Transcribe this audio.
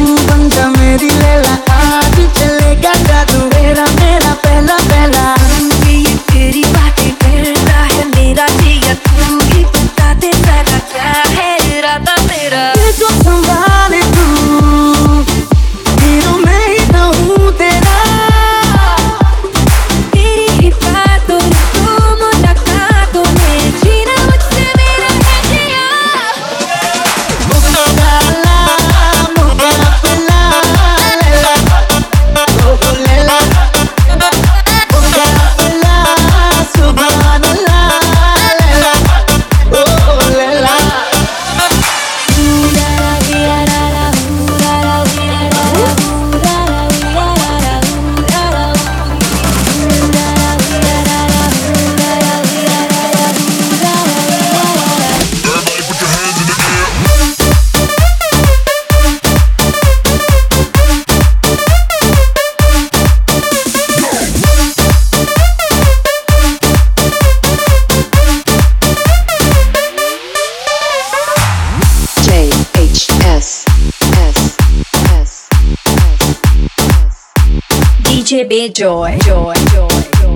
बन जा मेरी लैला, आज चलेगा जादू मेरा मेरा पहला पहला। ये तेरी बातें करता है मेरा जिया, तू ही बता दे सारा क्या है इरादा तेरा। ये जो संभाले तू, हीरो मैं ही तो हूँ तेरा। तेरी ही बातों तो मुलाकातों में जीना मुझसे मेरा है जिया। मुकाबला मुकाबला लैला, ओ लैला मुकाबला सुभान अल्लाह लैला, ओ Laila. DJ Big Joy, Joy, Joy, Joy.